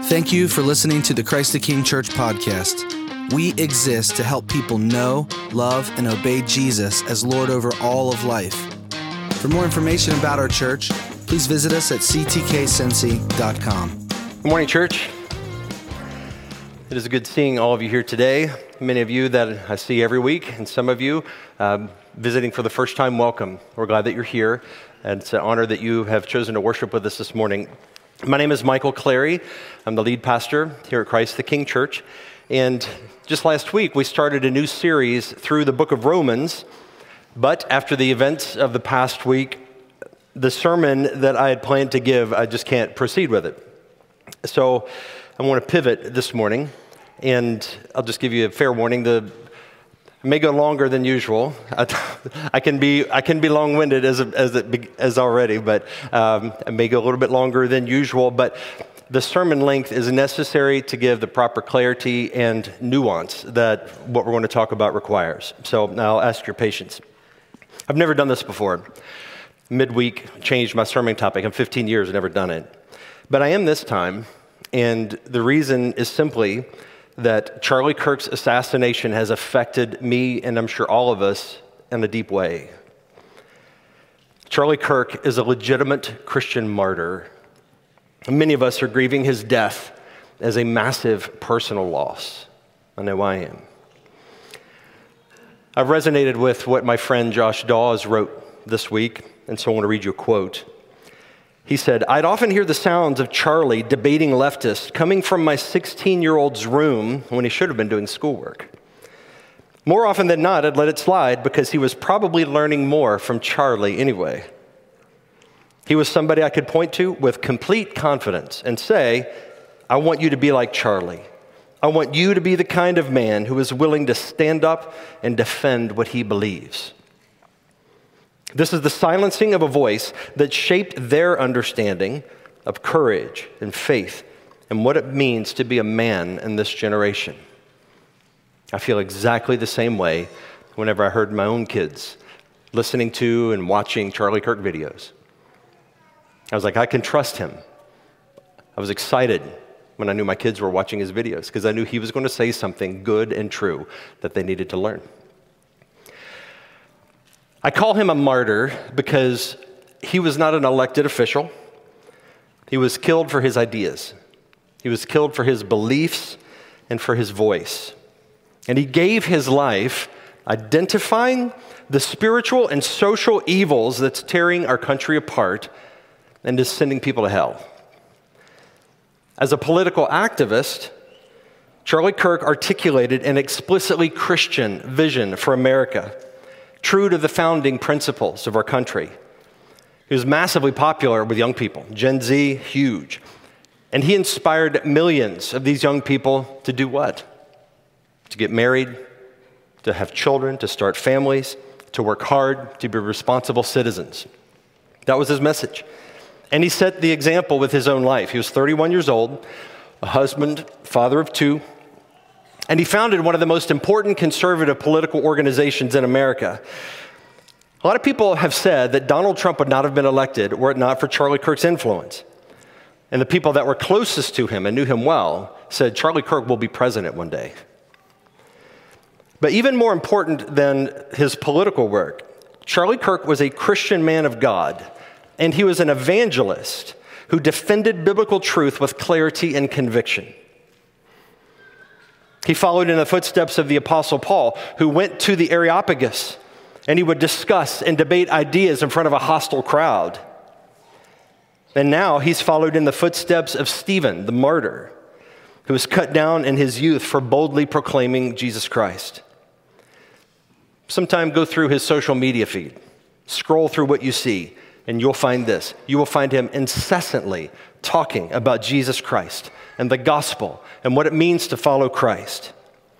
Thank you for listening to the Christ the King Church podcast. We exist to help people know, love, and obey Jesus as Lord over all of life. For more information about our church, please visit us at ctkcincy.com. Good morning, church. It is good seeing all of you here today. Many of you that I see every week, and some of you visiting for the first time, welcome. We're glad that you're here, and it's an honor that you have chosen to worship with us this morning. My name is Michael Clary. I'm the lead pastor here at Christ the King Church, and just last week we started a new series through the book of Romans, but after the events of the past week, the sermon that I had planned to give, I just can't proceed with it. So I want to pivot this morning, and I'll just give you a fair warning. It may go longer than usual. I can be long-winded as already, but it may go a little bit longer than usual. But the sermon length is necessary to give the proper clarity and nuance that what we're going to talk about requires. So now I'll ask your patience. I've never done this before. Midweek, changed my sermon topic. I'm 15 years, I've never done it. But I am this time, and the reason is simply that Charlie Kirk's assassination has affected me, and I'm sure all of us, in a deep way. Charlie Kirk is a legitimate Christian martyr. Many of us are grieving his death as a massive personal loss. I know I am. I've resonated with what my friend Josh Dawes wrote this week, and so I want to read you a quote. He said, "I'd often hear the sounds of Charlie debating leftists coming from my 16-year-old's room when he should have been doing schoolwork. More often than not, I'd let it slide because he was probably learning more from Charlie anyway. He was somebody I could point to with complete confidence and say, I want you to be like Charlie. I want you to be the kind of man who is willing to stand up and defend what he believes. This is the silencing of a voice that shaped their understanding of courage and faith and what it means to be a man in this generation. I feel exactly the same way whenever I heard my own kids listening to and watching Charlie Kirk videos. I was like, I can trust him. I was excited when I knew my kids were watching his videos because I knew he was going to say something good and true that they needed to learn. I call him a martyr because he was not an elected official. He was killed for his ideas. He was killed for his beliefs and for his voice. And he gave his life identifying the spiritual and social evils that's tearing our country apart and is sending people to hell. As a political activist, Charlie Kirk articulated an explicitly Christian vision for America, true to the founding principles of our country. He was massively popular with young people, Gen Z, huge. And he inspired millions of these young people to do what? To get married, to have children, to start families, to work hard, to be responsible citizens. That was his message. And he set the example with his own life. He was 31 years old, a husband, father of two, and he founded one of the most important conservative political organizations in America. A lot of people have said that Donald Trump would not have been elected were it not for Charlie Kirk's influence. And the people that were closest to him and knew him well said Charlie Kirk will be president one day. But even more important than his political work, Charlie Kirk was a Christian man of God, and he was an evangelist who defended biblical truth with clarity and conviction. He followed in the footsteps of the Apostle Paul, who went to the Areopagus, and he would discuss and debate ideas in front of a hostile crowd. And now he's followed in the footsteps of Stephen, the martyr, who was cut down in his youth for boldly proclaiming Jesus Christ. Sometime go through his social media feed, scroll through what you see, and you'll find this. You will find him incessantly talking about Jesus Christ and the gospel and what it means to follow Christ.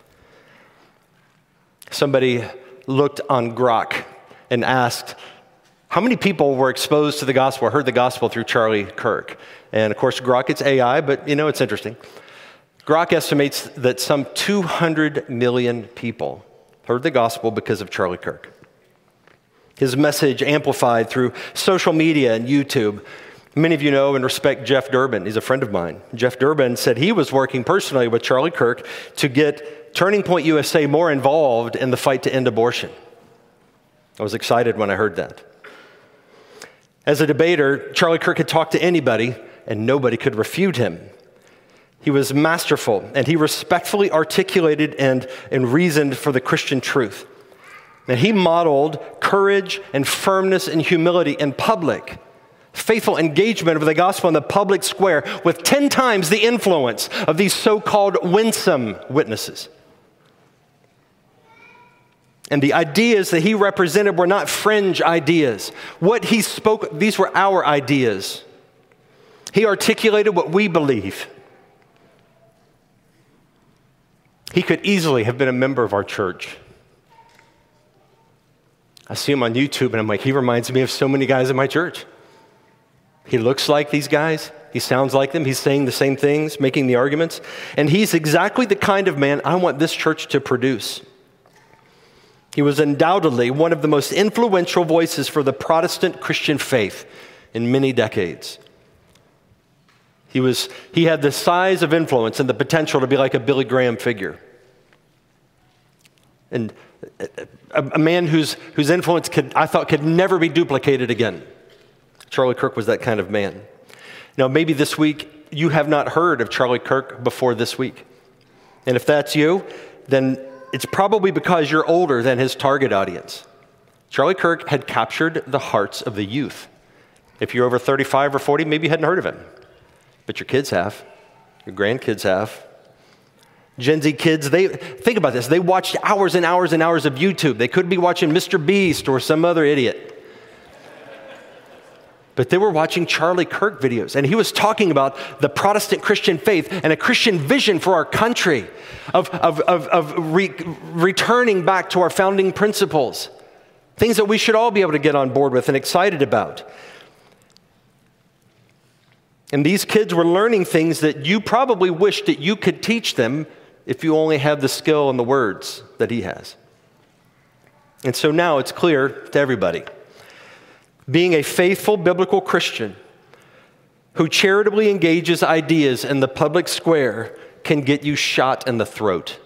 Somebody looked on Grok and asked, how many people were exposed to the gospel or heard the gospel through Charlie Kirk? And of course, Grok, it's AI, but it's interesting. Grok estimates that some 200 million people heard the gospel because of Charlie Kirk. His message amplified through social media and YouTube Many of you know and respect Jeff Durbin. He's a friend of mine. Jeff Durbin said he was working personally with Charlie Kirk to get Turning Point USA more involved in the fight to end abortion. I was excited when I heard that. As a debater, Charlie Kirk could talk to anybody, and nobody could refute him. He was masterful, and he respectfully articulated and reasoned for the Christian truth. And he modeled courage and firmness and humility in public, faithful engagement of the gospel in the public square with 10 times the influence of these so-called winsome witnesses. And the ideas that he represented were not fringe ideas. What he spoke, these were our ideas. He articulated what we believe. He could easily have been a member of our church. I see him on YouTube and I'm like, he reminds me of so many guys in my church. He looks like these guys. He sounds like them. He's saying the same things, making the arguments. And he's exactly the kind of man I want this church to produce. He was undoubtedly one of the most influential voices for the Protestant Christian faith in many decades. He had the size of influence and the potential to be like a Billy Graham figure. And a man whose influence I thought could never be duplicated again. Charlie Kirk was that kind of man. Now, maybe this week you have not heard of Charlie Kirk before this week. And if that's you, then it's probably because you're older than his target audience. Charlie Kirk had captured the hearts of the youth. If you're over 35 or 40, maybe you hadn't heard of him. But your kids have. Your grandkids have. Gen Z kids, think about this. They watched hours and hours and hours of YouTube. They could be watching Mr. Beast or some other idiot. But they were watching Charlie Kirk videos, and he was talking about the Protestant Christian faith and a Christian vision for our country of returning back to our founding principles, things that we should all be able to get on board with and excited about. And these kids were learning things that you probably wish that you could teach them if you only had the skill and the words that he has. And so now it's clear to everybody. Being a faithful biblical Christian who charitably engages ideas in the public square can get you shot in the throat.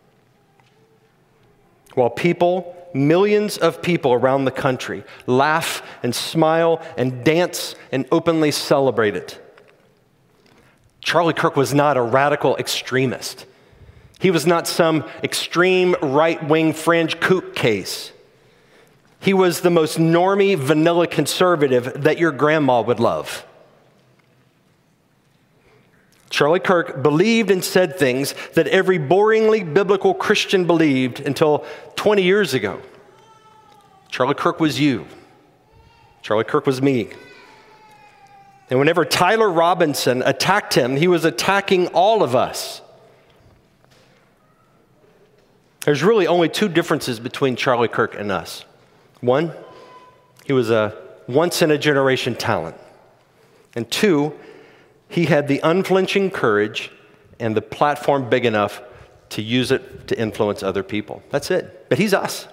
While millions of people around the country laugh and smile and dance and openly celebrate it. Charlie Kirk was not a radical extremist. He was not some extreme right-wing fringe kook case. He was the most normie, vanilla conservative that your grandma would love. Charlie Kirk believed and said things that every boringly biblical Christian believed until 20 years ago. Charlie Kirk was you. Charlie Kirk was me. And whenever Tyler Robinson attacked him, he was attacking all of us. There's really only two differences between Charlie Kirk and us. One, he was a once-in-a-generation talent. And two, he had the unflinching courage and the platform big enough to use it to influence other people. That's it. But he's us.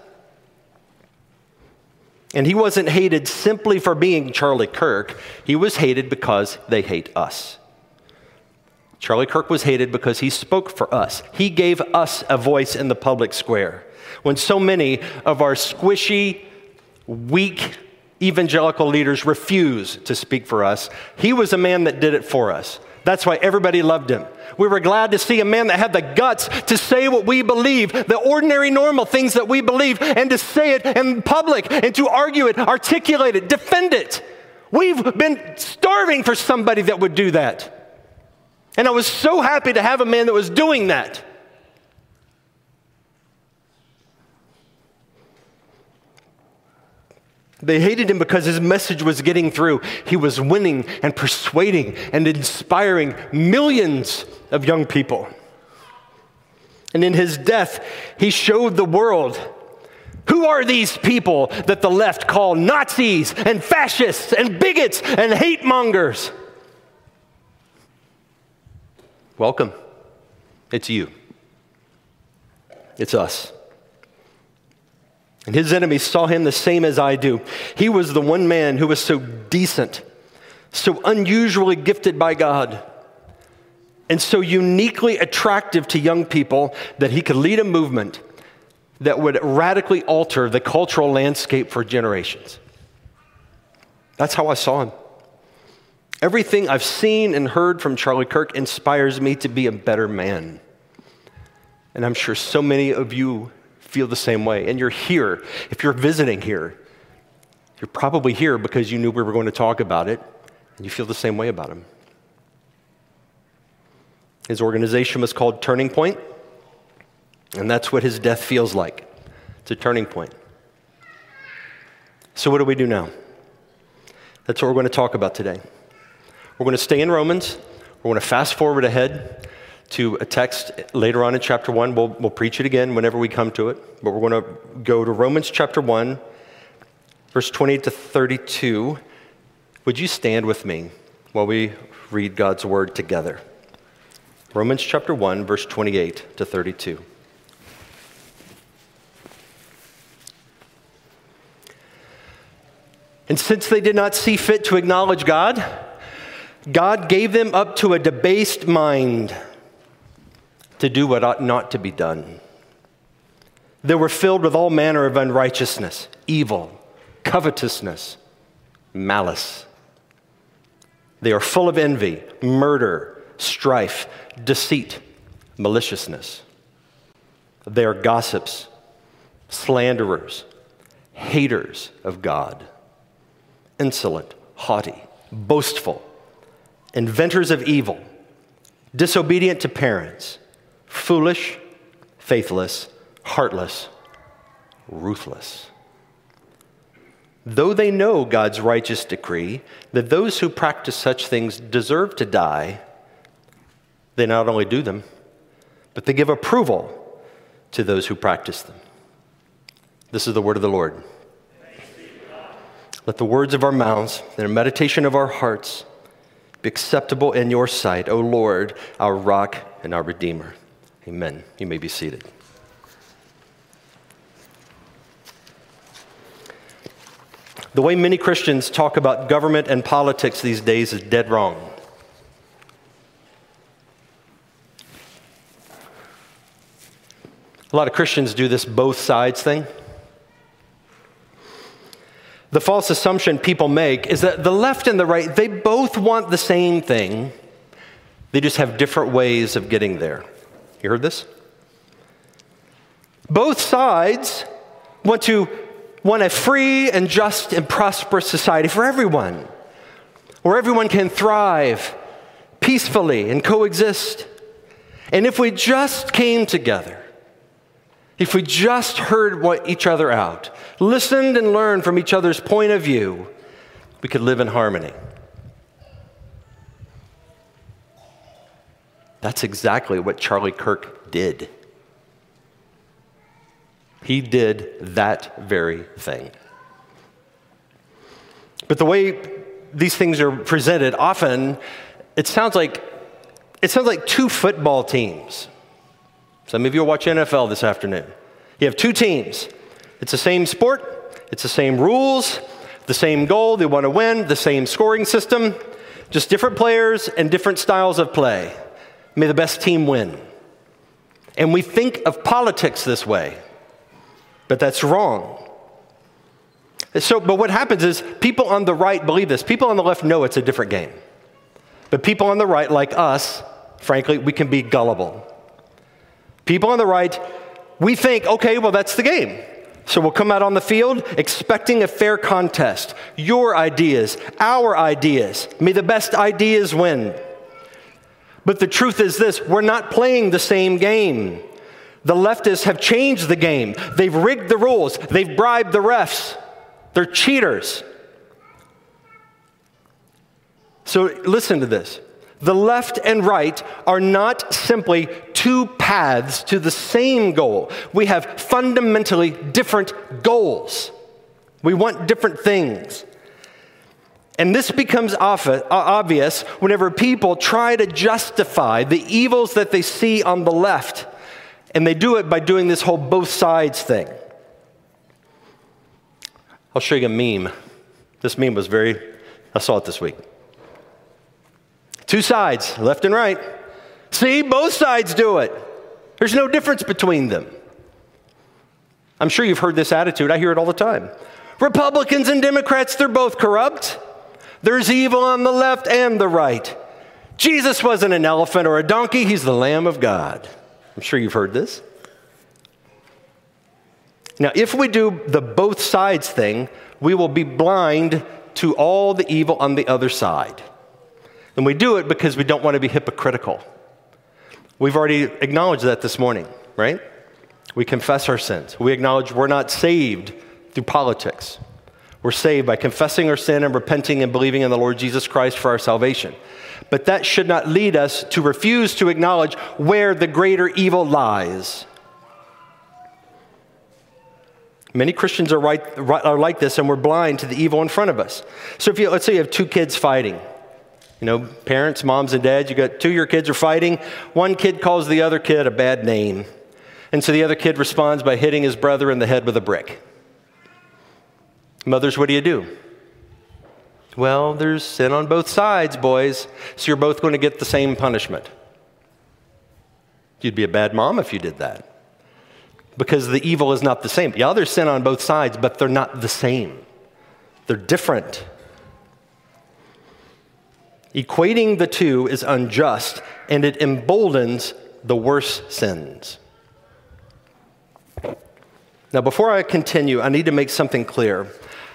And he wasn't hated simply for being Charlie Kirk. He was hated because they hate us. Charlie Kirk was hated because he spoke for us. He gave us a voice in the public square. When so many of our squishy, weak evangelical leaders refuse to speak for us, he was a man that did it for us. That's why everybody loved him. We were glad to see a man that had the guts to say what we believe, the ordinary, normal things that we believe, and to say it in public, and to argue it, articulate it, defend it. We've been starving for somebody that would do that. And I was so happy to have a man that was doing that. They hated him because his message was getting through. He was winning and persuading and inspiring millions of young people. And in his death, he showed the world, who are these people that the left call Nazis and fascists and bigots and hate mongers? Welcome. It's you. It's us. And his enemies saw him the same as I do. He was the one man who was so decent, so unusually gifted by God, and so uniquely attractive to young people that he could lead a movement that would radically alter the cultural landscape for generations. That's how I saw him. Everything I've seen and heard from Charlie Kirk inspires me to be a better man. And I'm sure so many of you feel the same way. And you're here. If you're visiting here, you're probably here because you knew we were going to talk about it, and you feel the same way about him. His organization was called Turning Point, and that's what his death feels like. It's a turning point. So what do we do now? That's what we're going to talk about today. We're going to stay in Romans. We're going to fast forward ahead to a text later on in chapter 1. We'll preach it again whenever we come to it. But we're going to go to Romans chapter 1, verse 28 to 32. Would you stand with me while we read God's word together? Romans chapter 1, verse 28 to 32. And since they did not see fit to acknowledge God, God gave them up to a debased mind to do what ought not to be done. They were filled with all manner of unrighteousness, evil, covetousness, malice. They are full of envy, murder, strife, deceit, maliciousness. They are gossips, slanderers, haters of God, insolent, haughty, boastful, inventors of evil, disobedient to parents, foolish, faithless, heartless, ruthless. Though they know God's righteous decree that those who practice such things deserve to die, they not only do them, but they give approval to those who practice them. This is the word of the Lord. Let the words of our mouths and the meditation of our hearts be acceptable in your sight, O Lord, our rock and our redeemer. Amen. You may be seated. The way many Christians talk about government and politics these days is dead wrong. A lot of Christians do this both sides thing. The false assumption people make is that the left and the right, they both want the same thing. They just have different ways of getting there. You heard this? Both sides want a free and just and prosperous society for everyone, where everyone can thrive peacefully and coexist. And if we just came together, if we just heard each other out, listened and learned from each other's point of view, we could live in harmony. That's exactly what Charlie Kirk did. He did that very thing. But the way these things are presented, often it sounds like two football teams. Some of you will watch NFL this afternoon. You have two teams. It's the same sport. It's the same rules, the same goal. They want to win, the same scoring system, just different players and different styles of play. May the best team win. And we think of politics this way, but that's wrong. But what happens is people on the right believe this. People on the left know it's a different game. But people on the right, like us, frankly, we can be gullible. People on the right, we think, okay, well, that's the game. So we'll come out on the field expecting a fair contest. Your ideas, our ideas. May the best ideas win. But the truth is this, we're not playing the same game. The leftists have changed the game. They've rigged the rules. They've bribed the refs. They're cheaters. So listen to this. The left and right are not simply two paths to the same goal. We have fundamentally different goals. We want different things. And this becomes obvious whenever people try to justify the evils that they see on the left. And they do it by doing this whole both sides thing. I'll show you a meme. This meme was I saw it this week. Two sides, left and right. See, both sides do it. There's no difference between them. I'm sure you've heard this attitude. I hear it all the time. Republicans and Democrats, they're both corrupt. There's evil on the left and the right. Jesus wasn't an elephant or a donkey. He's the Lamb of God. I'm sure you've heard this. Now, if we do the both sides thing, we will be blind to all the evil on the other side. And we do it because we don't want to be hypocritical. We've already acknowledged that this morning, right? We confess our sins. We acknowledge we're not saved through politics. We're saved by confessing our sin and repenting and believing in the Lord Jesus Christ for our salvation. But that should not lead us to refuse to acknowledge where the greater evil lies. Many Christians are like this, and we're blind to the evil in front of us. So let's say you have two kids fighting. You know, parents, moms and dads, you got two of your kids are fighting. One kid calls the other kid a bad name. And so the other kid responds by hitting his brother in the head with a brick. Mothers, what do? Well, there's sin on both sides, boys, so you're both going to get the same punishment. You'd be a bad mom if you did that. Because the evil is not the same. Yeah, there's sin on both sides, but they're not the same. They're different. Equating the two is unjust, and it emboldens the worst sins. Now, before I continue, I need to make something clear.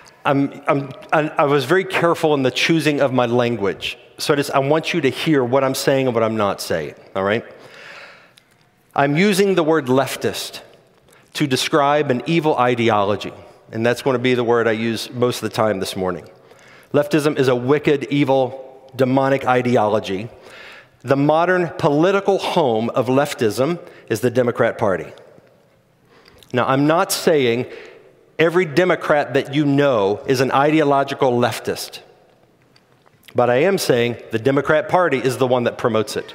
I was very careful in the choosing of my language. So I want you to hear what I'm saying and what I'm not saying, all right? I'm using the word leftist to describe an evil ideology, and that's going to be the word I use most of the time this morning. Leftism is a wicked, evil, demonic ideology. The modern political home of leftism is the Democrat Party. Now, I'm not saying every Democrat that you know is an ideological leftist, but I am saying the Democrat Party is the one that promotes it.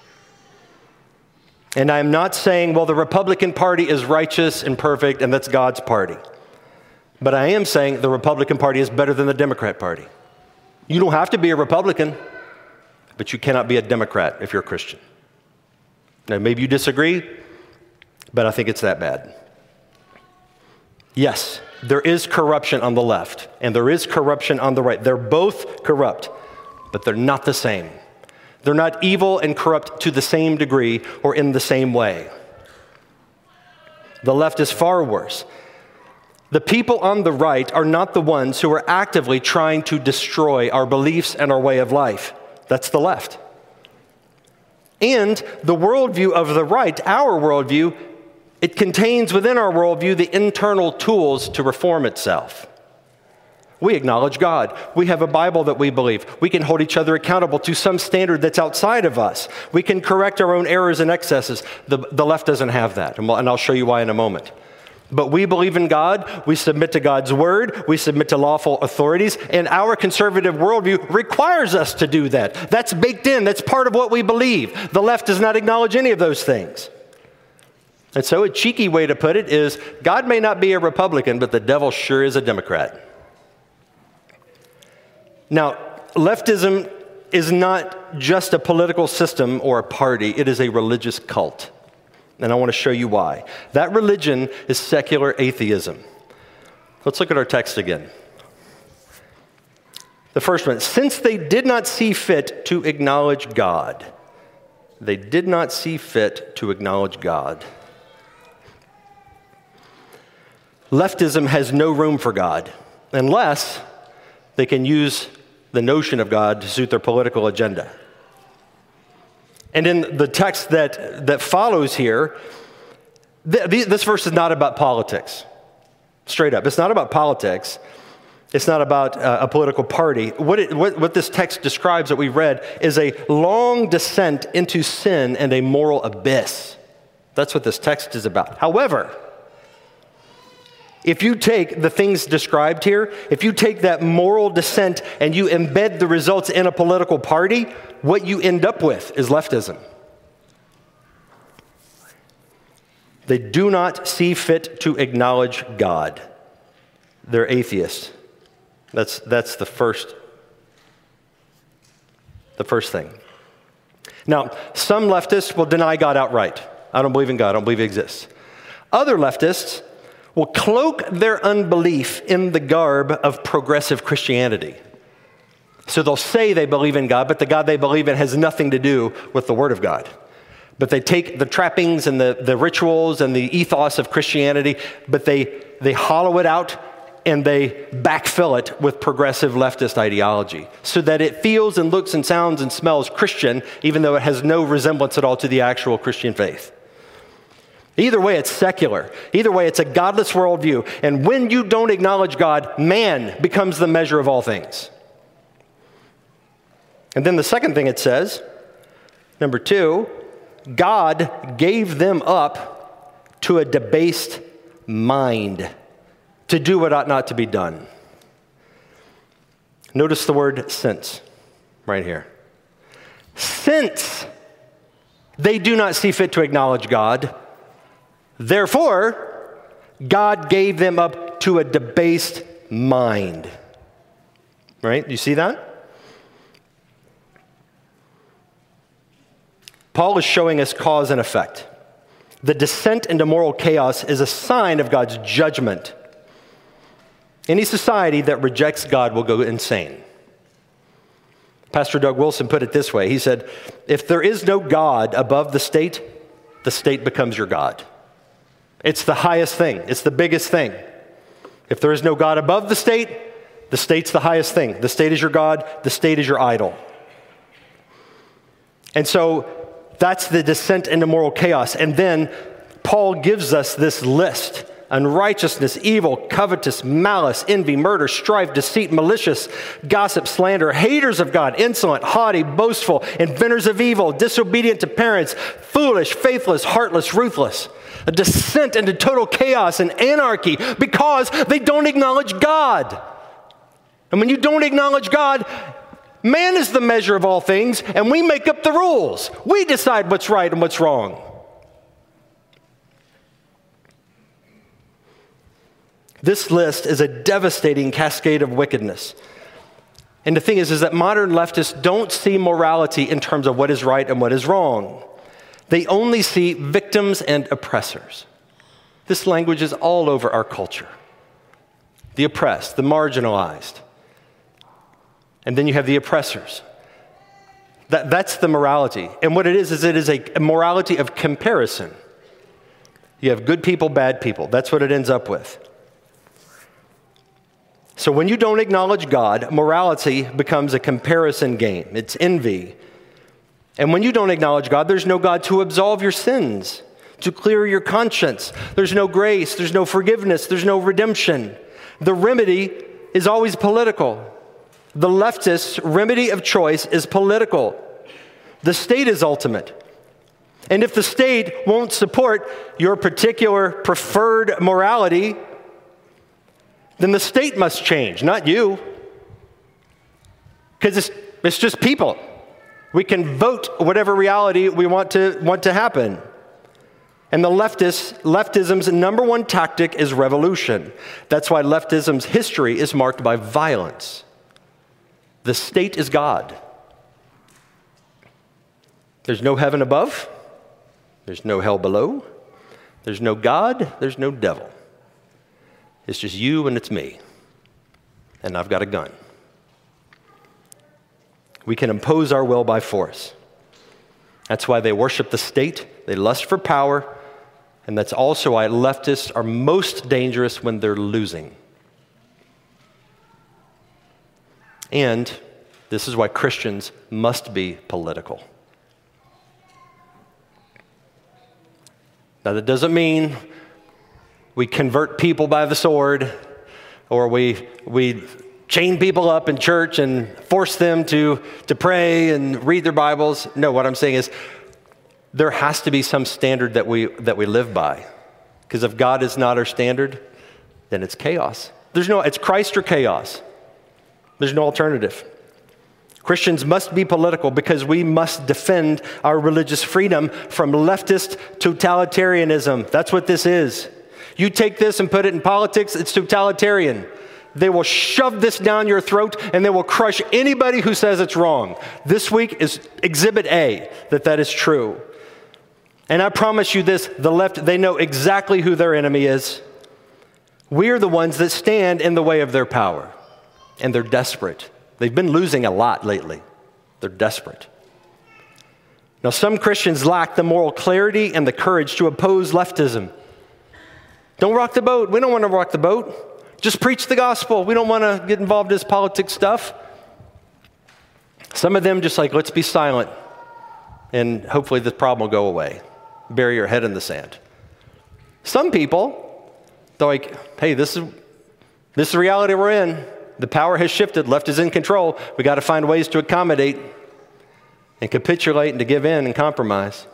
And I'm not saying, well, the Republican Party is righteous and perfect and that's God's party. But I am saying the Republican Party is better than the Democrat Party. You don't have to be a Republican, but you cannot be a Democrat if you're a Christian. Now, maybe you disagree, but I think it's that bad. Yes, there is corruption on the left, and there is corruption on the right. They're both corrupt, but they're not the same. They're not evil and corrupt to the same degree or in the same way. The left is far worse. The people on the right are not the ones who are actively trying to destroy our beliefs and our way of life. That's the left. And the worldview of the right, our worldview, it contains within our worldview the internal tools to reform itself. We acknowledge God. We have a Bible that we believe. We can hold each other accountable to some standard that's outside of us. We can correct our own errors and excesses. The left doesn't have that, and I'll show you why in a moment. But we believe in God. We submit to God's word. We submit to lawful authorities. And our conservative worldview requires us to do that. That's baked in. That's part of what we believe. The left does not acknowledge any of those things. And so a cheeky way to put it is, God may not be a Republican, but the devil sure is a Democrat. Now, leftism is not just a political system or a party. It is a religious cult. And I want to show you why. That religion is secular atheism. Let's look at our text again. The first one, since they did not see fit to acknowledge God. They did not see fit to acknowledge God. Leftism has no room for God unless they can use the notion of God to suit their political agenda. And in the text that follows here, this verse is not about politics. Straight up. It's not about politics. It's not about a political party. What this text describes that we read is a long descent into sin and a moral abyss. That's what this text is about. However, if you take the things described here, if you take that moral descent and you embed the results in a political party, what you end up with is leftism. They do not see fit to acknowledge God. They're atheists. That's the first thing. Now, some leftists will deny God outright. I don't believe in God. I don't believe he exists. Other leftists will cloak their unbelief in the garb of progressive Christianity. So they'll say they believe in God, but the God they believe in has nothing to do with the Word of God. But they take the trappings and the rituals and the ethos of Christianity, but they hollow it out and they backfill it with progressive leftist ideology so that it feels and looks and sounds and smells Christian, even though it has no resemblance at all to the actual Christian faith. Either way, it's secular. Either way, it's a godless worldview. And when you don't acknowledge God, man becomes the measure of all things. And then the second thing it says, number 2, God gave them up to a debased mind to do what ought not to be done. Notice the word since right here. Since they do not see fit to acknowledge God, therefore, God gave them up to a debased mind. Right? You see that? Paul is showing us cause and effect. The descent into moral chaos is a sign of God's judgment. Any society that rejects God will go insane. Pastor Doug Wilson put it this way. He said, if there is no God above the state becomes your God. It's the highest thing. It's the biggest thing. If there is no God above the state's the highest thing. The state is your God. The state is your idol. And so that's the descent into moral chaos. And then Paul gives us this list: unrighteousness, evil, covetous, malice, envy, murder, strife, deceit, malicious, gossip, slander, haters of God, insolent, haughty, boastful, inventors of evil, disobedient to parents, foolish, faithless, heartless, ruthless. A descent into total chaos and anarchy because they don't acknowledge God. And when you don't acknowledge God, man is the measure of all things, and we make up the rules. We decide what's right and what's wrong. This list is a devastating cascade of wickedness. And the thing is that modern leftists don't see morality in terms of what is right and what is wrong. They only see victims and oppressors. This language is all over our culture. The oppressed, the marginalized. And then you have the oppressors. That's the morality. And what it is it is a morality of comparison. You have good people, bad people. That's what it ends up with. So when you don't acknowledge God, morality becomes a comparison game. It's envy. And when you don't acknowledge God, there's no God to absolve your sins, to clear your conscience. There's no grace. There's no forgiveness. There's no redemption. The remedy is always political. The leftist's remedy of choice is political. The state is ultimate. And if the state won't support your particular preferred morality, then the state must change, not you. Because it's just people. We can vote whatever reality we want to happen. And the leftism's number one tactic is revolution. That's why leftism's history is marked by violence. The state is God. There's no heaven above. There's no hell below. There's no God. There's no devil. It's just you and it's me. And I've got a gun. We can impose our will by force. That's why they worship the state. They lust for power. And that's also why leftists are most dangerous when they're losing. And this is why Christians must be political. Now, that doesn't mean we convert people by the sword, or we chain people up in church and force them to pray and read their Bibles. No, what I'm saying is there has to be some standard that we live by. Because if God is not our standard, then it's chaos. It's Christ or chaos. There's no alternative. Christians must be political because we must defend our religious freedom from leftist totalitarianism. That's what this is. You take this and put it in politics, it's totalitarian. They will shove this down your throat, and they will crush anybody who says it's wrong. This week is exhibit A, that is true. And I promise you this, the left, they know exactly who their enemy is. We are the ones that stand in the way of their power, and they're desperate. They've been losing a lot lately. They're desperate. Now, some Christians lack the moral clarity and the courage to oppose leftism. Don't rock the boat. We don't want to rock the boat. Just preach the gospel. We don't want to get involved in this politics stuff. Some of them just like, let's be silent, and hopefully this problem will go away. Bury your head in the sand. Some people, they're like, hey, this is the reality we're in. The power has shifted. Left is in control. We got to find ways to accommodate and capitulate and to give in and compromise.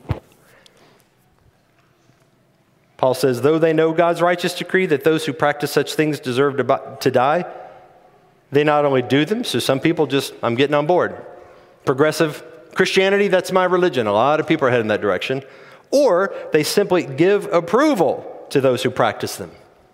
Paul says, though they know God's righteous decree that those who practice such things deserve to die, they not only do them, so some people just, I'm getting on board. Progressive Christianity, that's my religion. A lot of people are heading that direction. Or they simply give approval to those who practice them.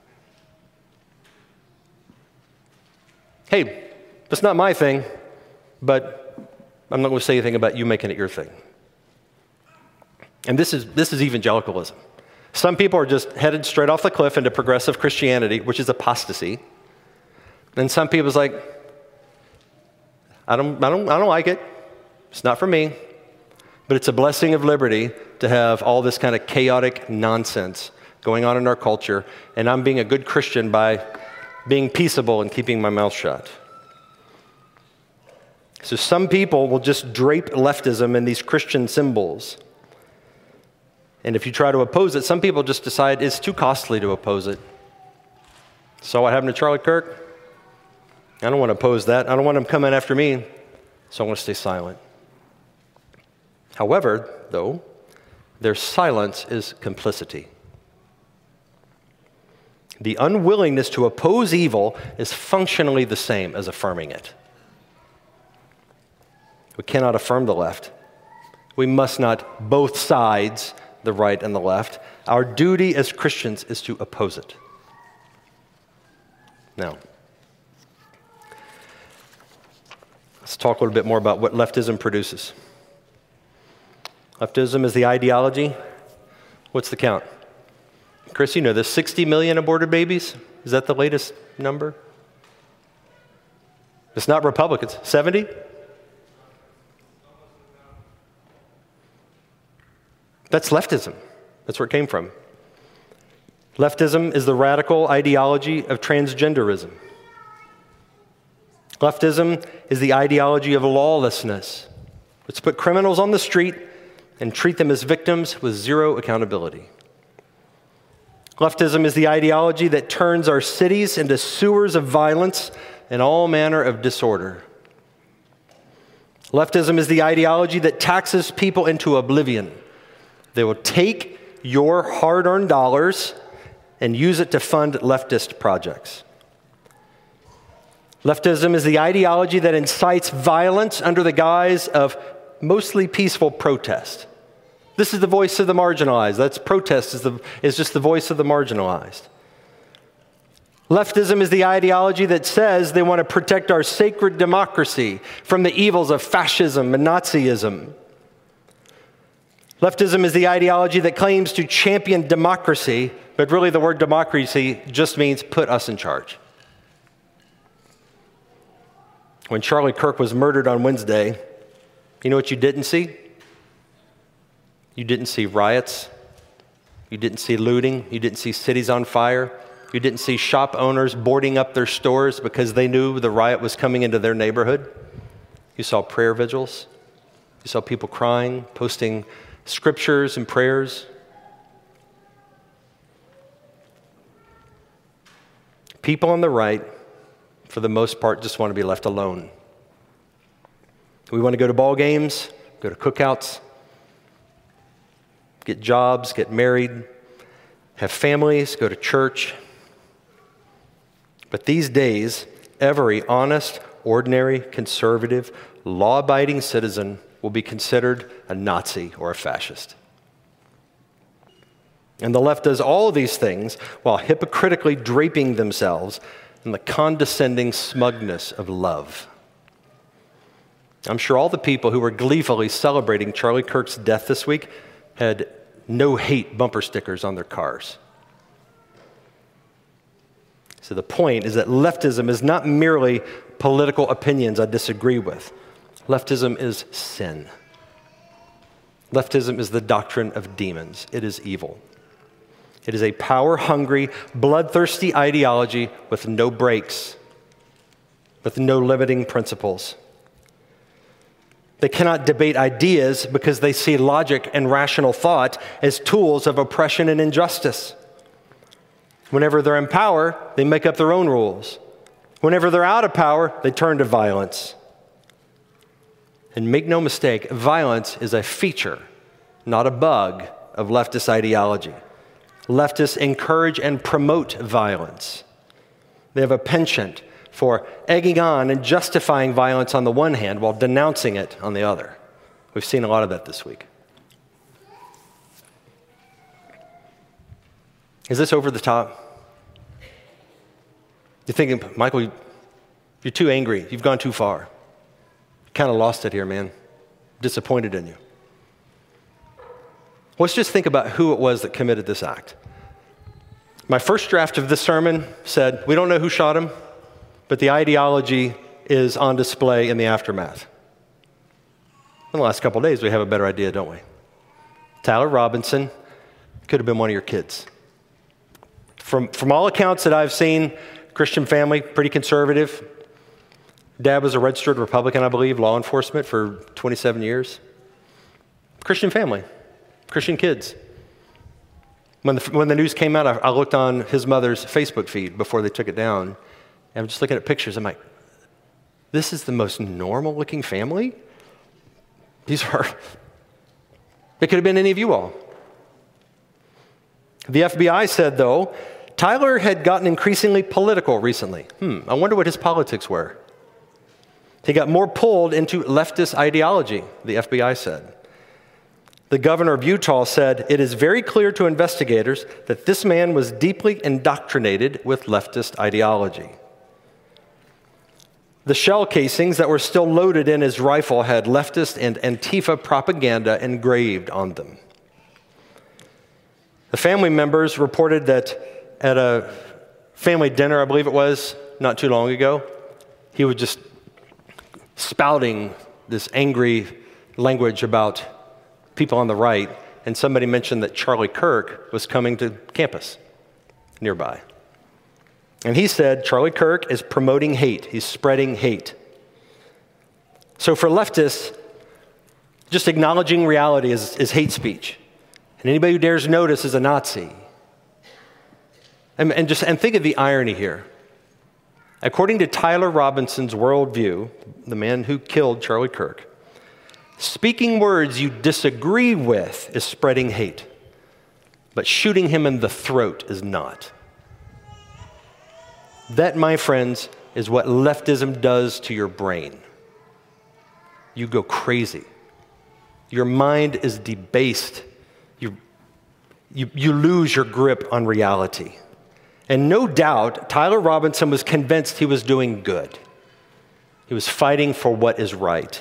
Hey, that's not my thing, but I'm not going to say anything about you making it your thing. And this is evangelicalism. Some people are just headed straight off the cliff into progressive Christianity, which is apostasy. And some people's like, I don't like it. It's not for me. But it's a blessing of liberty to have all this kind of chaotic nonsense going on in our culture. And I'm being a good Christian by being peaceable and keeping my mouth shut. So some people will just drape leftism in these Christian symbols. And if you try to oppose it, some people just decide it's too costly to oppose it. Saw what happened to Charlie Kirk? I don't want to oppose that. I don't want him coming after me, so I want to stay silent. However, though, their silence is complicity. The unwillingness to oppose evil is functionally the same as affirming it. We cannot affirm the left. We must not both sides, the right and the left. Our duty as Christians is to oppose it. Now, let's talk a little bit more about what leftism produces. Leftism is the ideology. What's the count? Chris, you know this, 60 million aborted babies? Is that the latest number? It's not Republicans. 70? That's leftism. That's where it came from. Leftism is the radical ideology of transgenderism. Leftism is the ideology of lawlessness. Let's put criminals on the street and treat them as victims with zero accountability. Leftism is the ideology that turns our cities into sewers of violence and all manner of disorder. Leftism is the ideology that taxes people into oblivion. They will take your hard-earned dollars and use it to fund leftist projects. Leftism is the ideology that incites violence under the guise of mostly peaceful protest. This is the voice of the marginalized. That's protest is just the voice of the marginalized. Leftism is the ideology that says they want to protect our sacred democracy from the evils of fascism and Nazism. Leftism is the ideology that claims to champion democracy, but really the word democracy just means put us in charge. When Charlie Kirk was murdered on Wednesday, you know what you didn't see? You didn't see riots. You didn't see looting. You didn't see cities on fire. You didn't see shop owners boarding up their stores because they knew the riot was coming into their neighborhood. You saw prayer vigils. You saw people crying, posting scriptures and prayers. People on the right, for the most part, just want to be left alone. We want to go to ball games, go to cookouts, get jobs, get married, have families, go to church. But these days, every honest, ordinary, conservative, law-abiding citizen will be considered a Nazi or a fascist. And the left does all of these things while hypocritically draping themselves and the condescending smugness of love. I'm sure all the people who were gleefully celebrating Charlie Kirk's death this week had no hate bumper stickers on their cars. So the point is that leftism is not merely political opinions I disagree with. Leftism is sin. Leftism is the doctrine of demons. It is evil. It is a power-hungry, bloodthirsty ideology with no brakes, with no limiting principles. They cannot debate ideas because they see logic and rational thought as tools of oppression and injustice. Whenever they're in power, they make up their own rules. Whenever they're out of power, they turn to violence. And make no mistake, violence is a feature, not a bug, of leftist ideology. Leftists encourage and promote violence. They have a penchant for egging on and justifying violence on the one hand while denouncing it on the other. We've seen a lot of that this week. Is this over the top? You're thinking, Michael, you're too angry. You've gone too far. You kind of lost it here, man. Disappointed in you. Let's just think about who it was that committed this act. My first draft of this sermon said, we don't know who shot him, but the ideology is on display in the aftermath. In the last couple of days, we have a better idea, don't we? Tyler Robinson could have been one of your kids. From all accounts that I've seen, Christian family, pretty conservative. Dad was a registered Republican, I believe, law enforcement for 27 years. Christian family, Christian kids. When the news came out, I looked on his mother's Facebook feed before they took it down. And I'm just looking at pictures. I'm like, this is the most normal looking family? They could have been any of you all. The FBI said, though, Tyler had gotten increasingly political recently. I wonder what his politics were. He got more pulled into leftist ideology, the FBI said. The governor of Utah said, it is very clear to investigators that this man was deeply indoctrinated with leftist ideology. The shell casings that were still loaded in his rifle had leftist and Antifa propaganda engraved on them. The family members reported that at a family dinner, I believe it was, not too long ago, he was just spouting this angry language about people on the right, and somebody mentioned that Charlie Kirk was coming to campus nearby. And he said, Charlie Kirk is promoting hate. He's spreading hate. So for leftists, just acknowledging reality is hate speech. And anybody who dares notice is a Nazi. And think of the irony here. According to Tyler Robinson's worldview, the man who killed Charlie Kirk, speaking words you disagree with is spreading hate, but shooting him in the throat is not. That, my friends, is what leftism does to your brain. You go crazy. Your mind is debased. You lose your grip on reality. And no doubt, Tyler Robinson was convinced he was doing good. He was fighting for what is right.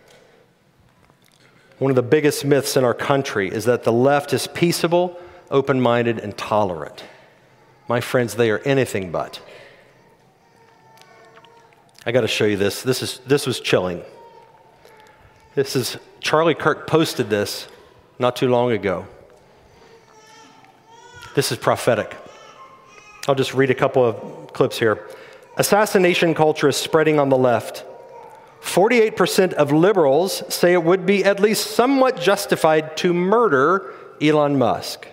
One of the biggest myths in our country is that the left is peaceable, open-minded, and tolerant. My friends, they are anything but. I got to show you this. This was chilling. Charlie Kirk posted this not too long ago. This is prophetic. I'll just read a couple of clips here. Assassination culture is spreading on the left. 48% of liberals say it would be at least somewhat justified to murder Elon Musk.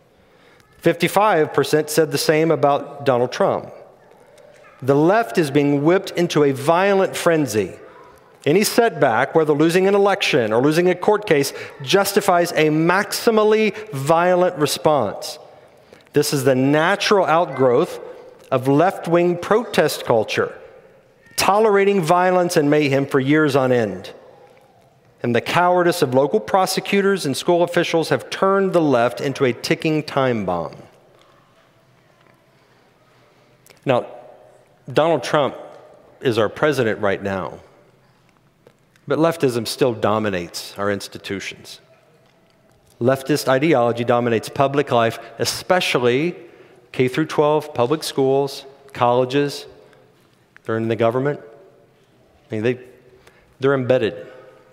55% said the same about Donald Trump. The left is being whipped into a violent frenzy. Any setback, whether losing an election or losing a court case, justifies a maximally violent response. This is the natural outgrowth of left-wing protest culture, tolerating violence and mayhem for years on end. And the cowardice of local prosecutors and school officials have turned the left into a ticking time bomb. Now, Donald Trump is our president right now, but leftism still dominates our institutions. Leftist ideology dominates public life, especially K through 12, public schools, colleges. They're in the government. I mean, they're embedded.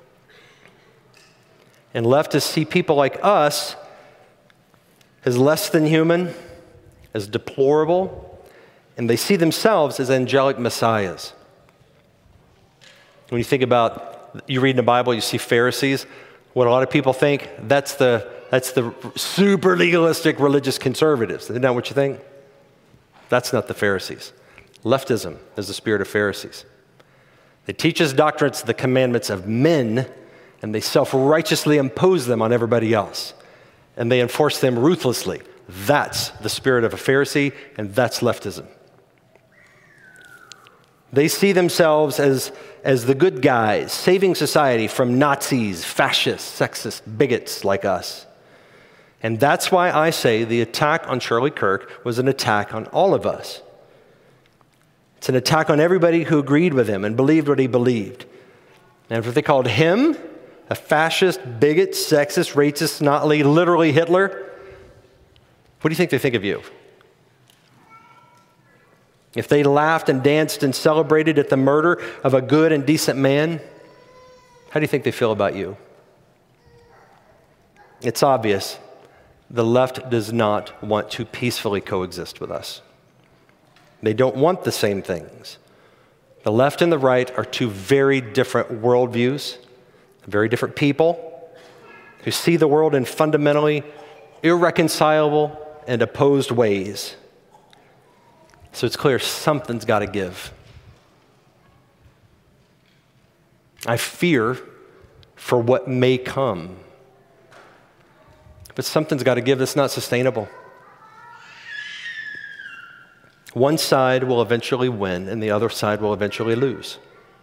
And leftists see people like us as less than human, as deplorable, and they see themselves as angelic messiahs. When you think about, you read in the Bible, you see Pharisees. What a lot of people think, that's the super legalistic religious conservatives. Isn't that what you think? That's not the Pharisees. Leftism is the spirit of Pharisees. They teach us doctrines, the commandments of men, and they self-righteously impose them on everybody else. And they enforce them ruthlessly. That's the spirit of a Pharisee, and that's leftism. They see themselves as the good guys, saving society from Nazis, fascists, sexist bigots like us. And that's why I say the attack on Charlie Kirk was an attack on all of us. It's an attack on everybody who agreed with him and believed what he believed. And if they called him a fascist, bigot, sexist, racist, snotly, literally Hitler, what do you think they think of you? If they laughed and danced and celebrated at the murder of a good and decent man, how do you think they feel about you? It's obvious. The left does not want to peacefully coexist with us. They don't want the same things. The left and the right are two very different worldviews, very different people who see the world in fundamentally irreconcilable and opposed ways. So it's clear something's got to give. I fear for what may come. But something's got to give that's not sustainable. One side will eventually win, and the other side will eventually lose.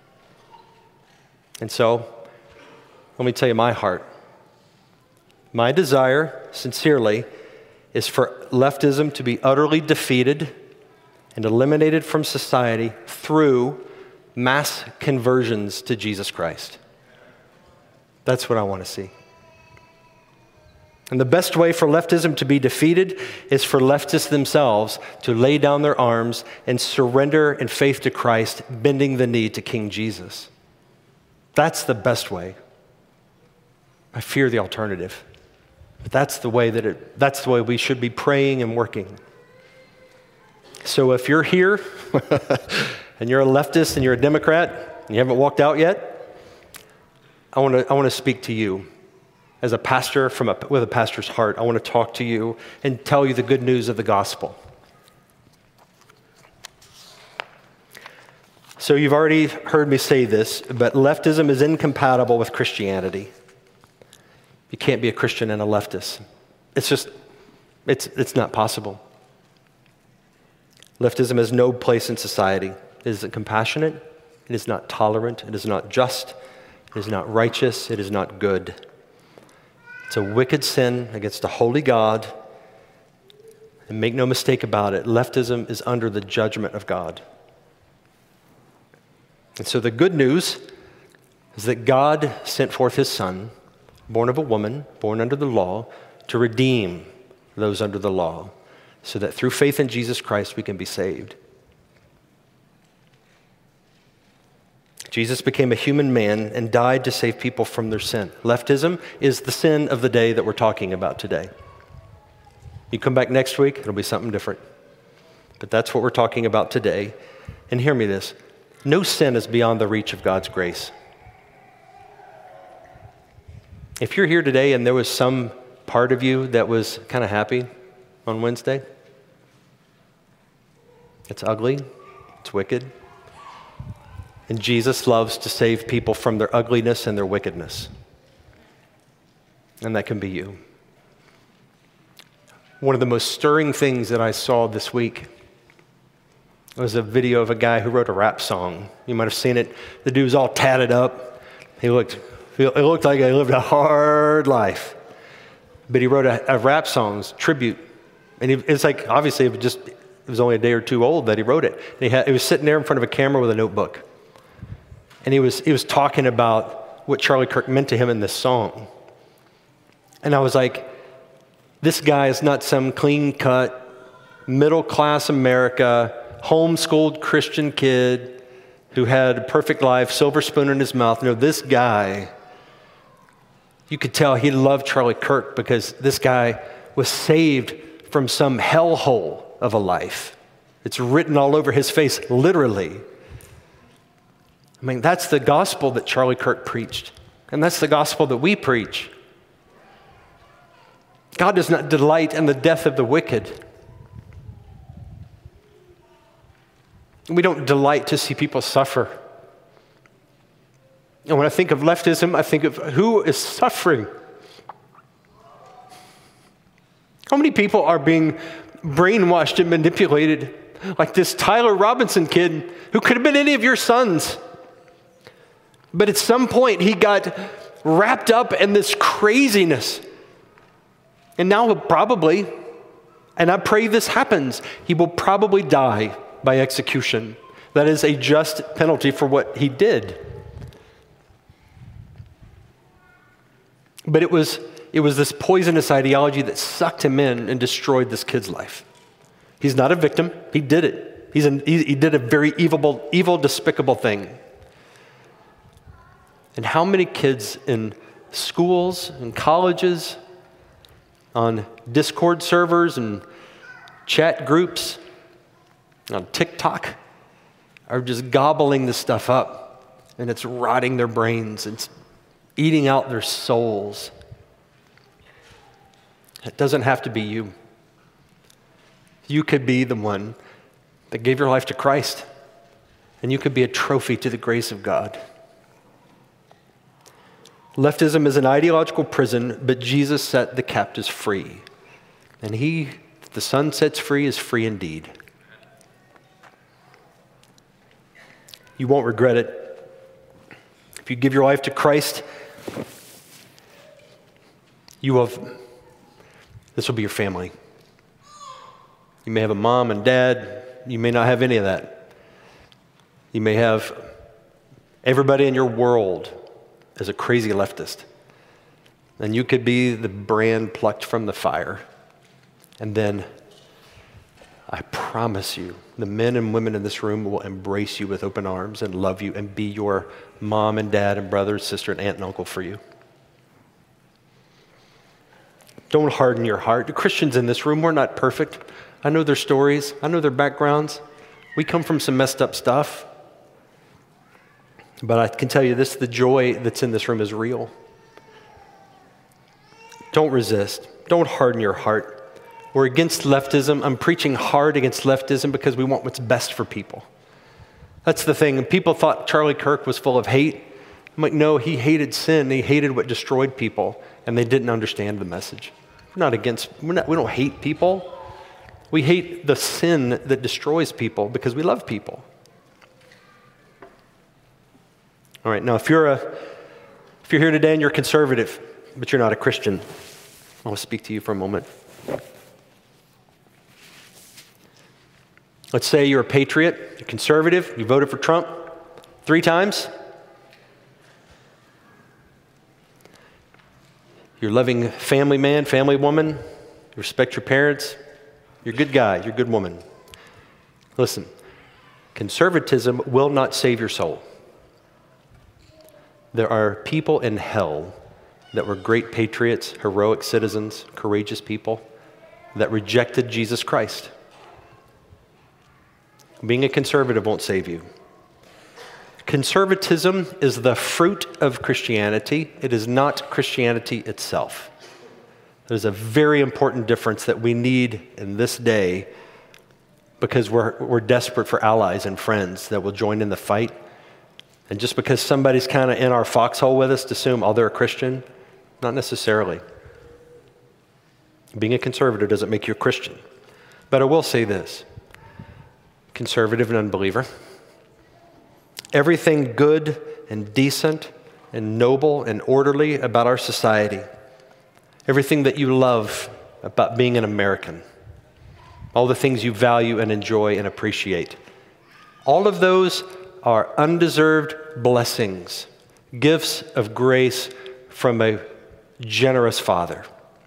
And so, let me tell you my heart. My desire, sincerely, is for leftism to be utterly defeated and eliminated from society through mass conversions to Jesus Christ. That's what I want to see. And the best way for leftism to be defeated is for leftists themselves to lay down their arms and surrender in faith to Christ, bending the knee to King Jesus. That's the best way. I fear the alternative. But that's the way we should be praying and working. So if you're here and you're a leftist and you're a Democrat and you haven't walked out yet, I want to speak to you. As a pastor with a pastor's heart, I want to talk to you and tell you the good news of the gospel. So you've already heard me say this, but leftism is incompatible with Christianity. You can't be a Christian and a leftist. It's not possible. Leftism has no place in society. It isn't compassionate. It is not tolerant. It is not just. It is not righteous. It is not good. It's a wicked sin against a holy God. And make no mistake about it, leftism is under the judgment of God. And so the good news is that God sent forth his Son, born of a woman, born under the law, to redeem those under the law, so that through faith in Jesus Christ we can be saved. Jesus became a human man and died to save people from their sin. Leftism is the sin of the day that we're talking about today. You come back next week, it'll be something different. But that's what we're talking about today. And hear me this, no sin is beyond the reach of God's grace. If you're here today and there was some part of you that was kind of happy on Wednesday, it's ugly, it's wicked. And Jesus loves to save people from their ugliness and their wickedness. And that can be you. One of the most stirring things that I saw this week was a video of a guy who wrote a rap song. You might have seen it. The dude was all tatted up. It looked like he lived a hard life. But he wrote a rap song's tribute. And it's like, obviously, it was only a day or two old that he wrote it. And he was sitting there in front of a camera with a notebook. And he was talking about what Charlie Kirk meant to him in this song. And I was like, this guy is not some clean-cut, middle-class America, homeschooled Christian kid who had a perfect life, silver spoon in his mouth. No, this guy, you could tell he loved Charlie Kirk because this guy was saved from some hellhole of a life. It's written all over his face, literally. I mean, that's the gospel that Charlie Kirk preached, and that's the gospel that we preach. God does not delight in the death of the wicked. We don't delight to see people suffer. And when I think of leftism, I think of who is suffering. How many people are being brainwashed and manipulated? Like this Tyler Robinson kid who could have been any of your sons. But at some point, he got wrapped up in this craziness. And now he'll probably, and I pray this happens, he will probably die by execution. That is a just penalty for what he did. But it was this poisonous ideology that sucked him in and destroyed this kid's life. He's not a victim. He did it. He did a very evil, despicable thing. And how many kids in schools and colleges, on Discord servers and chat groups, on TikTok, are just gobbling this stuff up, and it's rotting their brains. It's eating out their souls. It doesn't have to be you. You could be the one that gave your life to Christ, and you could be a trophy to the grace of God. Leftism is an ideological prison, but Jesus set the captives free. And the Son sets free, is free indeed. You won't regret it. If you give your life to Christ, this will be your family. You may have a mom and dad. You may not have any of that. You may have everybody in your world as a crazy leftist. And you could be the brand plucked from the fire. And then I promise you, the men and women in this room will embrace you with open arms and love you and be your mom and dad and brother, sister, and aunt and uncle for you. Don't harden your heart. The Christians in this room, we're not perfect. I know their stories. I know their backgrounds. We come from some messed up stuff. But I can tell you this, the joy that's in this room is real. Don't resist. Don't harden your heart. We're against leftism. I'm preaching hard against leftism because we want what's best for people. That's the thing. And people thought Charlie Kirk was full of hate. I'm like, no, he hated sin. He hated what destroyed people, and they didn't understand the message. We don't hate people. We hate the sin that destroys people because we love people. All right, now if you're here today and you're conservative, but you're not a Christian, I want to speak to you for a moment. Let's say you're a patriot, you're conservative, you voted for Trump 3 times. You're a loving family man, family woman, you respect your parents, you're a good guy, you're a good woman. Listen, conservatism will not save your soul. There are people in hell that were great patriots, heroic citizens, courageous people that rejected Jesus Christ. Being a conservative won't save you. Conservatism is the fruit of Christianity. It is not Christianity itself. There's a very important difference that we need in this day because we're desperate for allies and friends that will join in the fight. And just because somebody's kind of in our foxhole with us to assume, oh, they're a Christian, not necessarily. Being a conservative doesn't make you a Christian. But I will say this, conservative and unbeliever, everything good and decent and noble and orderly about our society, everything that you love about being an American, all the things you value and enjoy and appreciate. All of those are undeserved blessings, gifts of grace from a generous Father.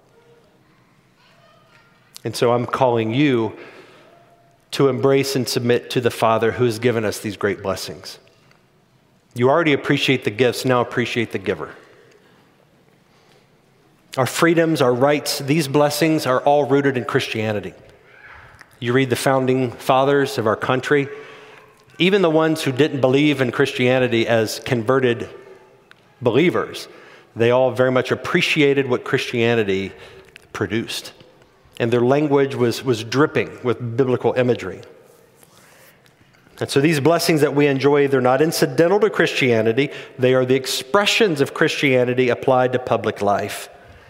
And so I'm calling you to embrace and submit to the Father who has given us these great blessings. You already appreciate the gifts, now appreciate the giver. Our freedoms, our rights, these blessings are all rooted in Christianity. You read the founding fathers of our country, even the ones who didn't believe in Christianity as converted believers, they all very much appreciated what Christianity produced. And their language was dripping with biblical imagery. And so these blessings that we enjoy, they're not incidental to Christianity. They are the expressions of Christianity applied to public life.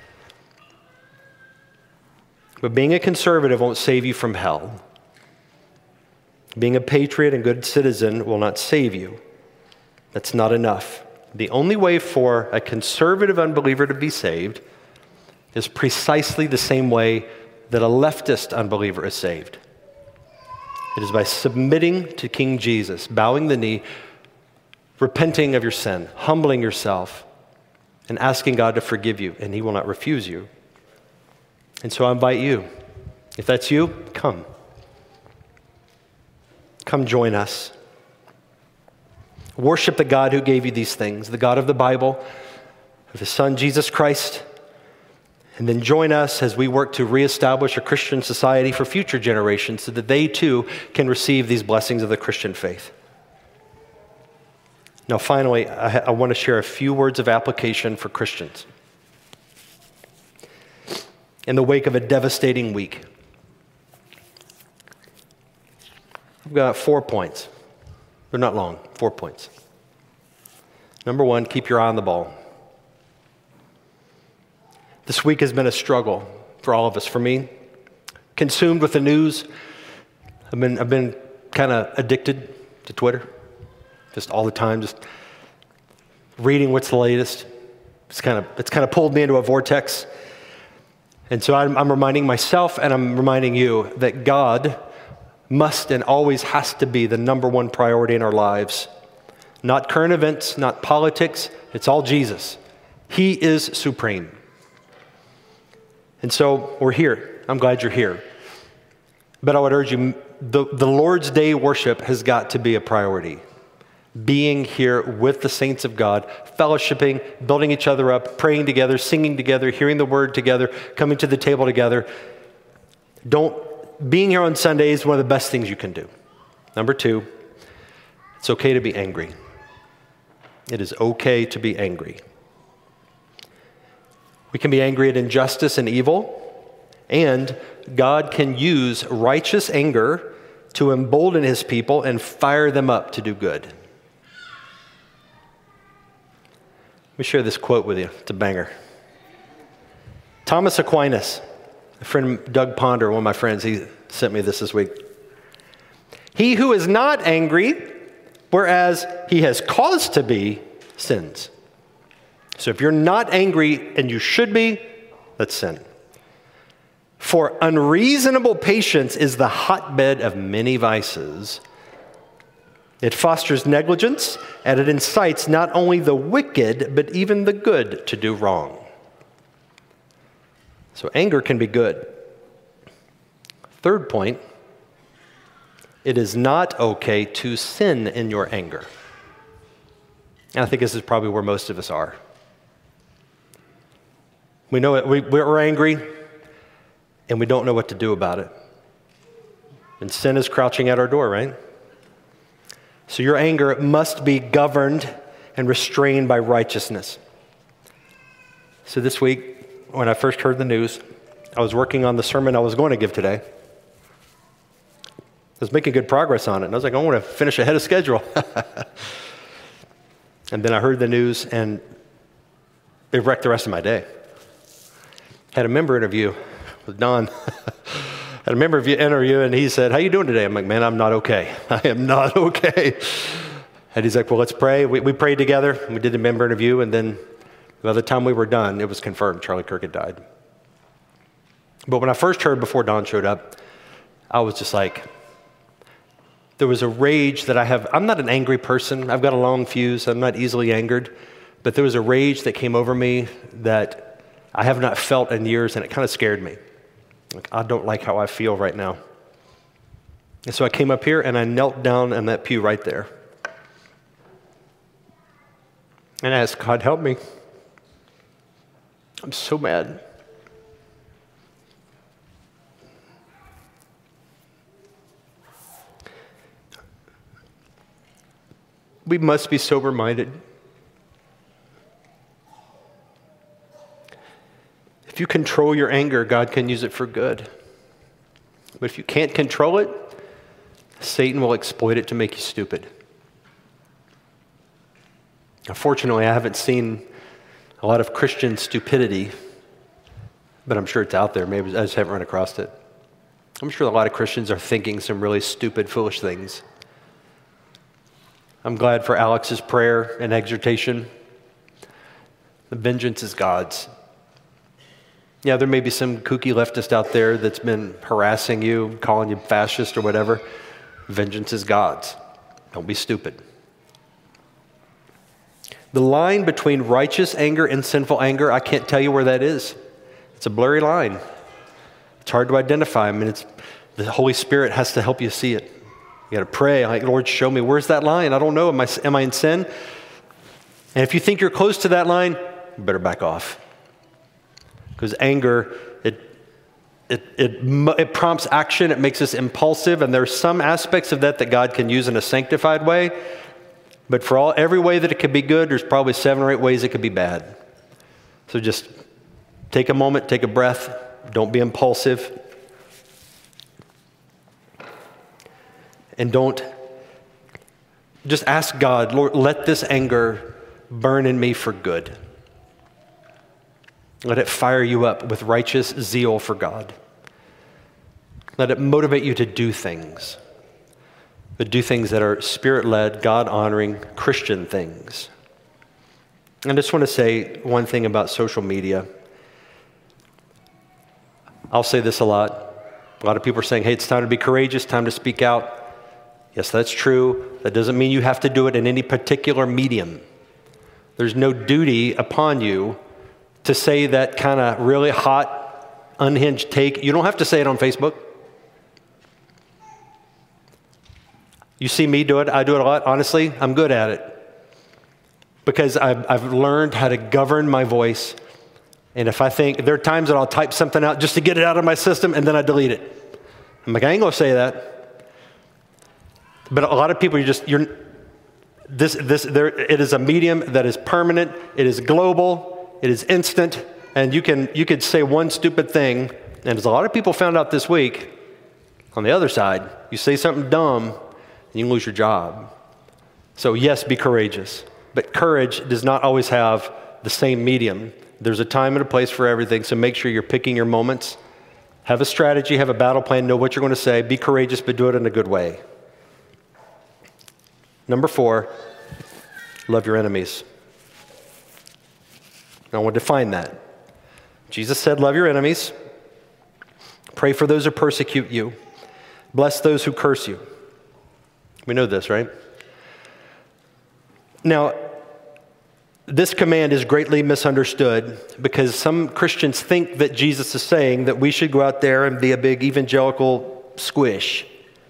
But being a conservative won't save you from hell. Being a patriot and good citizen will not save you. That's not enough. The only way for a conservative unbeliever to be saved is precisely the same way that a leftist unbeliever is saved. It is by submitting to King Jesus, bowing the knee, repenting of your sin, humbling yourself, and asking God to forgive you, and He will not refuse you. And so I invite you, if that's you, come. Come join us. Worship the God who gave you these things, the God of the Bible, of His Son, Jesus Christ. And then join us as we work to reestablish a Christian society for future generations so that they too can receive these blessings of the Christian faith. Now, finally, I want to share a few words of application for Christians in the wake of a devastating week. I've got 4 points. They're not long, 4 points. Number one, keep your eye on the ball. This week has been a struggle for all of us. For me, consumed with the news. I've been kind of addicted to Twitter, just all the time, just reading what's the latest. It's kind of pulled me into a vortex. And so I'm reminding myself and I'm reminding you that God must and always has to be the number one priority in our lives. Not current events, not politics. It's all Jesus. He is supreme. And so we're here. I'm glad you're here. But I would urge you, the Lord's Day worship has got to be a priority. Being here with the saints of God, fellowshipping, building each other up, praying together, singing together, hearing the word together, coming to the table together. Being here on Sunday is one of the best things you can do. Number two, it's okay to be angry. It is okay to be angry. We can be angry at injustice and evil, and God can use righteous anger to embolden His people and fire them up to do good. Let me share this quote with you. It's a banger. Thomas Aquinas, a friend Doug Ponder, one of my friends, he sent me this week. He who is not angry, whereas he has cause to be, sins. So if you're not angry and you should be, that's sin. For unreasonable patience is the hotbed of many vices. It fosters negligence, and it incites not only the wicked, but even the good to do wrong. So anger can be good. Third point, it is not okay to sin in your anger. And I think this is probably where most of us are. We know it, we're angry, and we don't know what to do about it. And sin is crouching at our door, right? So your anger must be governed and restrained by righteousness. So this week, when I first heard the news, I was working on the sermon I was going to give today. I was making good progress on it, and I was like, I want to finish ahead of schedule. And then I heard the news, and it wrecked the rest of my day. Had a member interview with Don. Had a member interview, and he said, how you doing today? I'm like, man, I'm not okay. I am not okay. And he's like, well, let's pray. We prayed together, and we did a member interview, and then by the time we were done, it was confirmed Charlie Kirk had died. But when I first heard before Don showed up, I was just like, there was a rage that I have. I'm not an angry person. I've got a long fuse. I'm not easily angered. But there was a rage that came over me that I have not felt in years, and it kind of scared me. Like, I don't like how I feel right now. And so I came up here and I knelt down in that pew right there. And I asked, God, help me. I'm so mad. We must be sober-minded. If you control your anger, God can use it for good. But if you can't control it, Satan will exploit it to make you stupid. Unfortunately, I haven't seen a lot of Christian stupidity, but I'm sure it's out there. Maybe I just haven't run across it. I'm sure a lot of Christians are thinking some really stupid, foolish things. I'm glad for Alex's prayer and exhortation. The vengeance is God's. Yeah, there may be some kooky leftist out there that's been harassing you, calling you fascist or whatever. Vengeance is God's. Don't be stupid. The line between righteous anger and sinful anger, I can't tell you where that is. It's a blurry line. It's hard to identify. I mean, the Holy Spirit has to help you see it. You got to pray, like, Lord, show me, where's that line? I don't know. Am I in sin? And if you think you're close to that line, you better back off. Because anger, it prompts action. It makes us impulsive. And there's some aspects of that God can use in a sanctified way. But for every way that it could be good, there's probably 7 or 8 ways it could be bad. So just take a moment, take a breath. Don't be impulsive. And don't just ask God, Lord, let this anger burn in me for good. Let it fire you up with righteous zeal for God. Let it motivate you to do things, but do things that are Spirit-led, God-honoring, Christian things. I just want to say one thing about social media. I'll say this a lot. A lot of people are saying, hey, it's time to be courageous, time to speak out. Yes, that's true. That doesn't mean you have to do it in any particular medium. There's no duty upon you to say that kind of really hot, unhinged take. You don't have to say it on Facebook. You see me do it. I do it a lot. Honestly, I'm good at it. Because I've learned how to govern my voice. And if I think, there are times that I'll type something out just to get it out of my system, and then I delete it. I'm like, I ain't going to say that. But a lot of people, it is a medium that is permanent, it is global, it is instant, and you could say one stupid thing, and as a lot of people found out this week, on the other side, you say something dumb, and you can lose your job. So yes, be courageous, but courage does not always have the same medium. There's a time and a place for everything, so make sure you're picking your moments. Have a strategy, have a battle plan, know what you're going to say, be courageous, but do it in a good way. Number 4, love your enemies. Now, I want to define that. Jesus said, love your enemies. Pray for those who persecute you. Bless those who curse you. We know this, right? Now, this command is greatly misunderstood because some Christians think that Jesus is saying that we should go out there and be a big evangelical squish.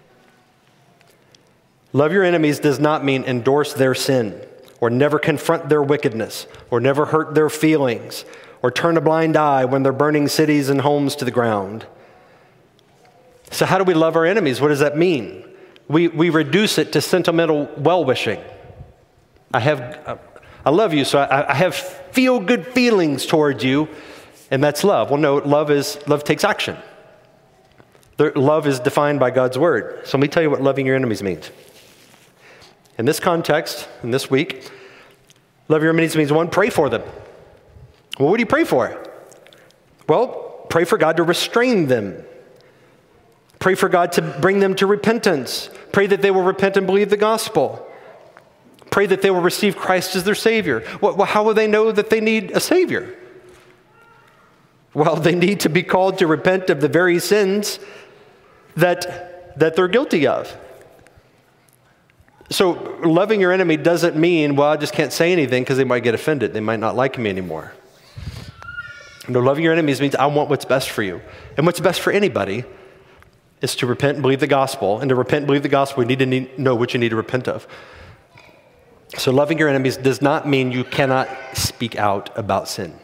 Love your enemies does not mean endorse their sin, or never confront their wickedness, or never hurt their feelings, or turn a blind eye when they're burning cities and homes to the ground. So how do we love our enemies? What does that mean? We reduce it to sentimental well-wishing. I love you, so I have feel-good feelings towards you, and that's love. Well, no, love takes action. Love is defined by God's word. So let me tell you what loving your enemies means. In this context, in this week, love your enemies means 1, pray for them. Well, what do you pray for? Well, pray for God to restrain them. Pray for God to bring them to repentance. Pray that they will repent and believe the gospel. Pray that they will receive Christ as their Savior. Well, how will they know that they need a Savior? Well, they need to be called to repent of the very sins that they're guilty of. So loving your enemy doesn't mean, well, I just can't say anything because they might get offended. They might not like me anymore. No, loving your enemies means I want what's best for you. And what's best for anybody is to repent and believe the gospel. And to repent and believe the gospel, we need to know what you need to repent of. So loving your enemies does not mean you cannot speak out about sin.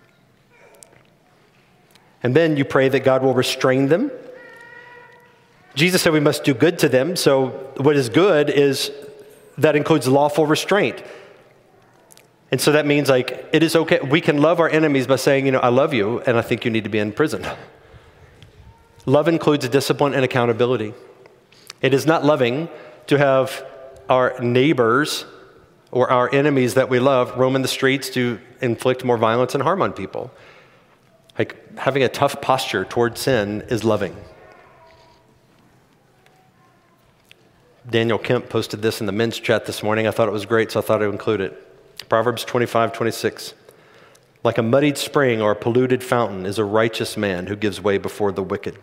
And then you pray that God will restrain them. Jesus said we must do good to them. So what is good is, that includes lawful restraint. And so that means like, it is okay. We can love our enemies by saying, I love you and I think you need to be in prison. Love includes discipline and accountability. It is not loving to have our neighbors or our enemies that we love roam in the streets to inflict more violence and harm on people. Like having a tough posture toward sin is loving. Daniel Kemp posted this in the men's chat this morning. I thought it was great, so I thought I would include it. Proverbs 25:26. Like a muddied spring or a polluted fountain is a righteous man who gives way before the wicked.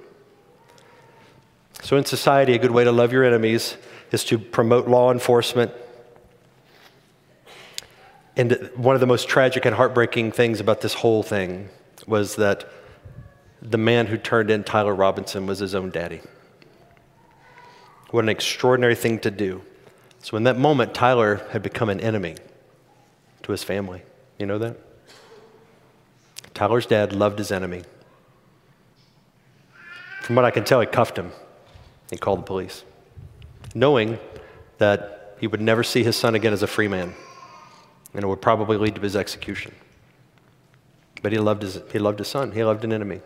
So in society, a good way to love your enemies is to promote law enforcement. And one of the most tragic and heartbreaking things about this whole thing was that the man who turned in Tyler Robinson was his own daddy. What an extraordinary thing to do. So in that moment, Tyler had become an enemy to his family. You know that? Tyler's dad loved his enemy. From what I can tell, he cuffed him and called the police, knowing that he would never see his son again as a free man, and it would probably lead to his execution. But he loved his son. He loved an enemy.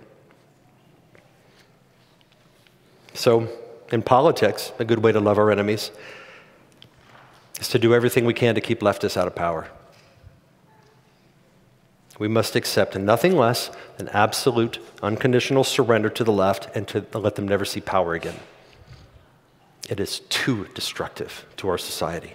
So in politics, a good way to love our enemies is to do everything we can to keep leftists out of power. We must accept nothing less than absolute, unconditional surrender to the left and to let them never see power again. It is too destructive to our society.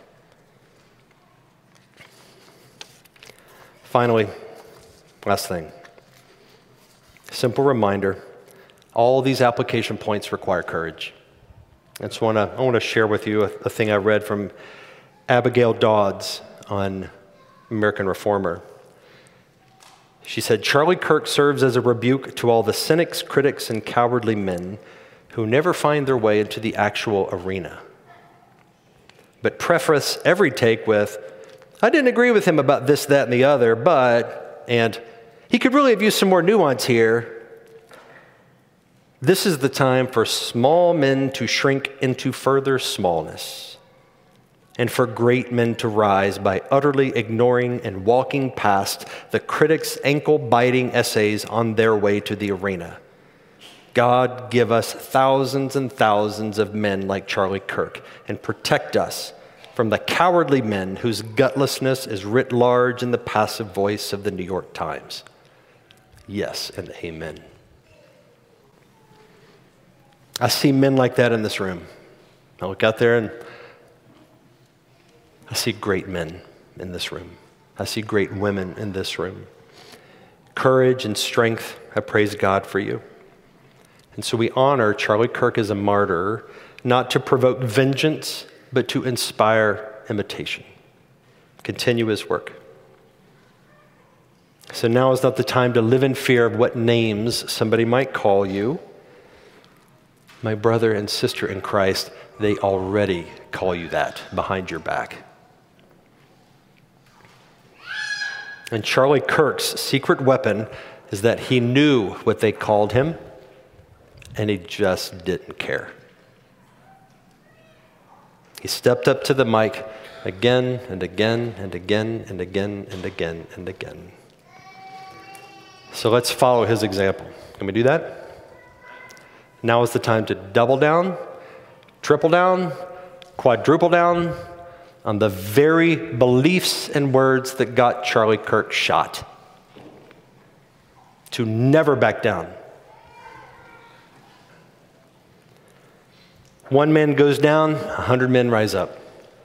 Finally, last thing. Simple reminder, all these application points require courage. And so I want to share with you a thing I read from Abigail Dodds on American Reformer. She said, Charlie Kirk serves as a rebuke to all the cynics, critics, and cowardly men who never find their way into the actual arena, but preface every take with, I didn't agree with him about this, that, and the other, and he could really have used some more nuance here. This is the time for small men to shrink into further smallness, and for great men to rise by utterly ignoring and walking past the critics' ankle-biting essays on their way to the arena. God give us thousands and thousands of men like Charlie Kirk, and protect us from the cowardly men whose gutlessness is writ large in the passive voice of the New York Times. Yes, and amen. I see men like that in this room. I look out there and I see great men in this room. I see great women in this room. Courage and strength, I praise God for you. And so we honor Charlie Kirk as a martyr, not to provoke vengeance, but to inspire imitation. Continue his work. So now is not the time to live in fear of what names somebody might call you. My brother and sister in Christ, they already call you that behind your back. And Charlie Kirk's secret weapon is that he knew what they called him, and he just didn't care. He stepped up to the mic again and again and again and again and again and again. So let's follow his example. Can we do that? Now is the time to double down, triple down, quadruple down on the very beliefs and words that got Charlie Kirk shot. To never back down. One man goes down, 100 men rise up.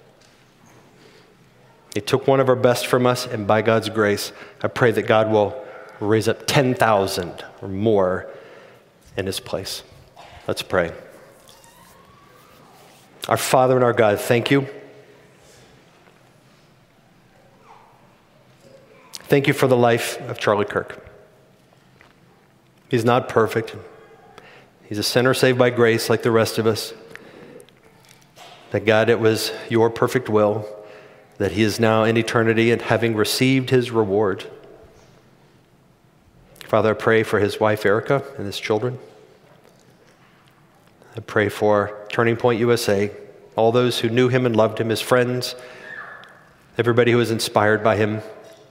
He took one of our best from us, and by God's grace, I pray that God will raise up 10,000 or more in his place. Let's pray. Our Father and our God, thank you. Thank you for the life of Charlie Kirk. He's not perfect. He's a sinner saved by grace like the rest of us. That God, it was your perfect will that he is now in eternity and having received his reward. Father, I pray for his wife, Erica, and his children. I pray for Turning Point USA, all those who knew him and loved him, his friends, everybody who was inspired by him.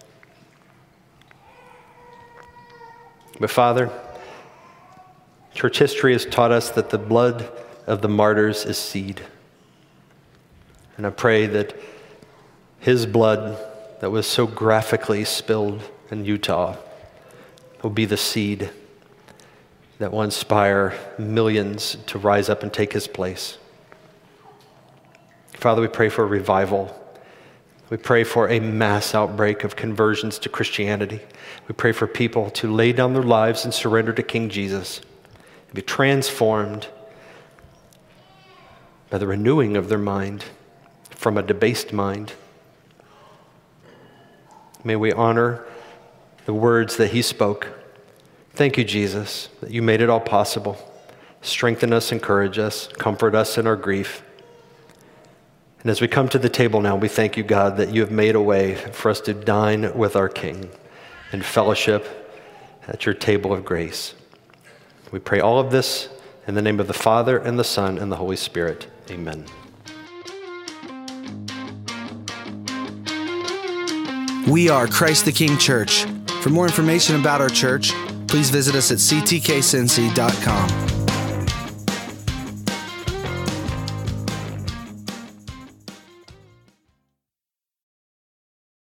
But Father, church history has taught us that the blood of the martyrs is seed. And I pray that his blood that was so graphically spilled in Utah will be the seed that will inspire millions to rise up and take his place. Father, we pray for a revival. We pray for a mass outbreak of conversions to Christianity. We pray for people to lay down their lives and surrender to King Jesus, and be transformed by the renewing of their mind from a debased mind. May we honor the words that he spoke. Thank you, Jesus, that you made it all possible. Strengthen us, encourage us, comfort us in our grief. And as we come to the table now, we thank you, God, that you have made a way for us to dine with our King and fellowship at your table of grace. We pray all of this in the name of the Father, and the Son, and the Holy Spirit. Amen. We are Christ the King Church. For more information about our church, please visit us at ctkcincy.com.